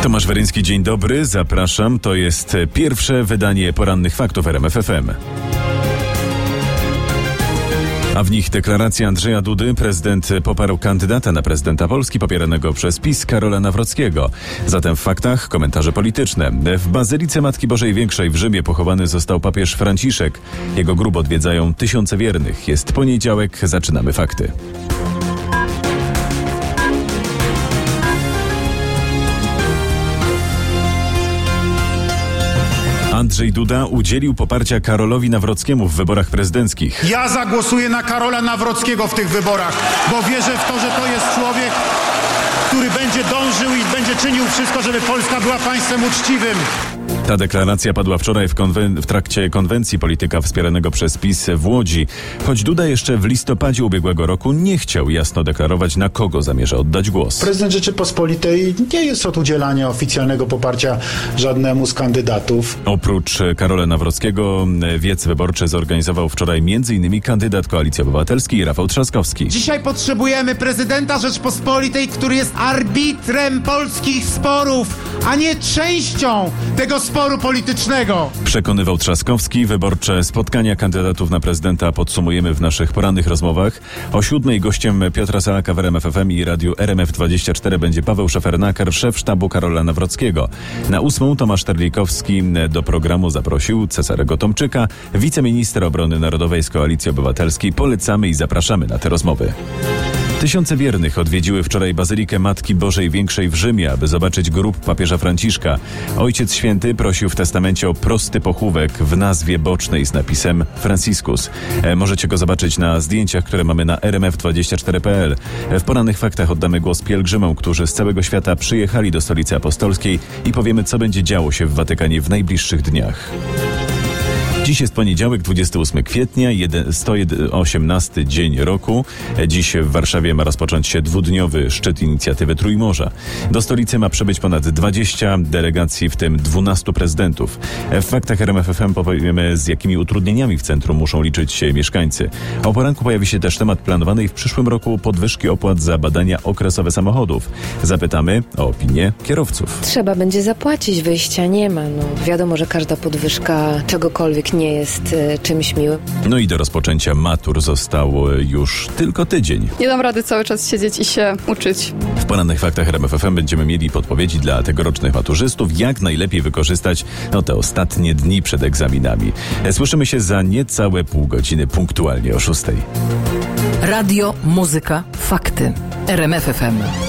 Tomasz Weryński, dzień dobry, zapraszam. To jest pierwsze wydanie porannych faktów RMF FM. A w nich deklaracja Andrzeja Dudy. Prezydent poparł kandydata na prezydenta Polski popieranego przez PiS Karola Nawrockiego. Zatem w faktach komentarze polityczne. W Bazylice Matki Bożej Większej w Rzymie pochowany został papież Franciszek. Jego grób odwiedzają tysiące wiernych. Jest poniedziałek, zaczynamy fakty. Andrzej Duda udzielił poparcia Karolowi Nawrockiemu w wyborach prezydenckich. Ja zagłosuję na Karola Nawrockiego w tych wyborach, bo wierzę w to, że to jest człowiek, który będzie dążył i będzie czynił wszystko, żeby Polska była państwem uczciwym. Ta deklaracja padła wczoraj w trakcie konwencji polityka wspieranego przez PiS w Łodzi. Choć Duda jeszcze w listopadzie ubiegłego roku nie chciał jasno deklarować, na kogo zamierza oddać głos. Prezydent Rzeczypospolitej nie jest od udzielania oficjalnego poparcia żadnemu z kandydatów. Oprócz Karola Nawrockiego wiec wyborczy zorganizował wczoraj m.in. kandydat Koalicji Obywatelskiej Rafał Trzaskowski. Dzisiaj potrzebujemy prezydenta Rzeczypospolitej, który jest arbitrem polskich sporów, a nie częścią tego sporu politycznego. Przekonywał Trzaskowski. Wyborcze spotkania kandydatów na prezydenta podsumujemy w naszych porannych rozmowach. O 7:00 gościem Piotra Salaka w RMF FM i radiu RMF24 będzie Paweł Szefernaker, szef sztabu Karola Nawrockiego. Na 8:00 Tomasz Terlikowski do programu zaprosił Cezarego Tomczyka, wiceministra obrony narodowej z Koalicji Obywatelskiej. Polecamy i zapraszamy na te rozmowy. Tysiące wiernych odwiedziły wczoraj Bazylikę Matki Bożej Większej w Rzymie, aby zobaczyć grób papieża Franciszka. Ojciec Święty prosił w testamencie o prosty pochówek w nazwie bocznej z napisem Franciscus. Możecie go zobaczyć na zdjęciach, które mamy na rmf24.pl. W porannych faktach oddamy głos pielgrzymom, którzy z całego świata przyjechali do Stolicy Apostolskiej i powiemy, co będzie działo się w Watykanie w najbliższych dniach. Dziś jest poniedziałek, 28 kwietnia, 118 dzień roku. Dziś w Warszawie ma rozpocząć się dwudniowy szczyt inicjatywy Trójmorza. Do stolicy ma przybyć ponad 20 delegacji, w tym 12 prezydentów. W faktach RMF FM powiemy, z jakimi utrudnieniami w centrum muszą liczyć się mieszkańcy. O poranku pojawi się też temat planowanej w przyszłym roku podwyżki opłat za badania okresowe samochodów. Zapytamy o opinię kierowców. Trzeba będzie zapłacić, wyjścia nie ma. Wiadomo, że każda podwyżka czegokolwiek nie jest czymś miłym. No i do rozpoczęcia matur został już tylko tydzień. Nie dam rady cały czas siedzieć i się uczyć. W porannych faktach RMF FM będziemy mieli podpowiedzi dla tegorocznych maturzystów, jak najlepiej wykorzystać te ostatnie dni przed egzaminami. Słyszymy się za niecałe pół godziny, punktualnie o 6:00. Radio, muzyka, fakty. RMF FM.